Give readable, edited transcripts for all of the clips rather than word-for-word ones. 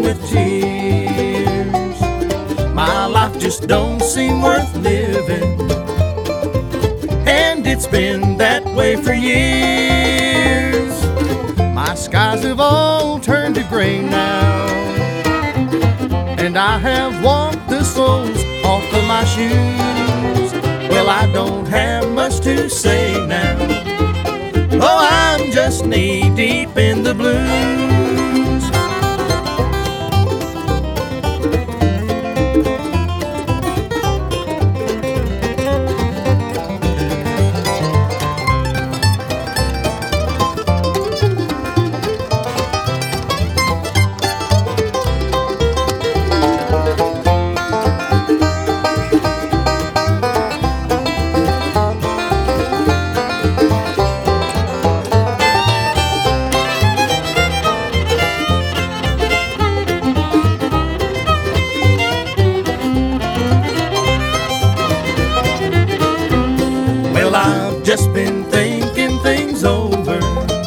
with tears. My life just don't seem worth living, and it's been that way for years. My skies have all turned to gray now, and I have walked the soles off of my shoes. Well, I don't have much to say now. Oh, I'm just knee-deep in the blues. Well, I've just been thinking things over.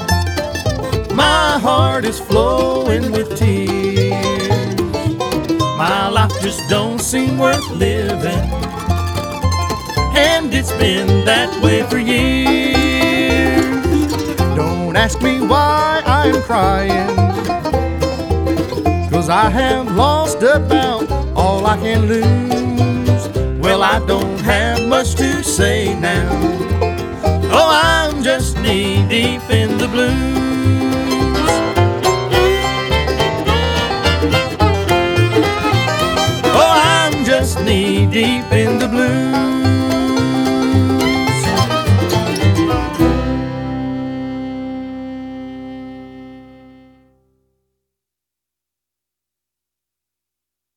My heart is flowing with tears. My life just don't seem worth living, and it's been that way for years. Don't ask me why I'm crying, 'cause I have lost about all I can lose. Well, I don't have much to say now. Oh, I'm just knee-deep in the blues. Oh, I'm just knee-deep in the blues.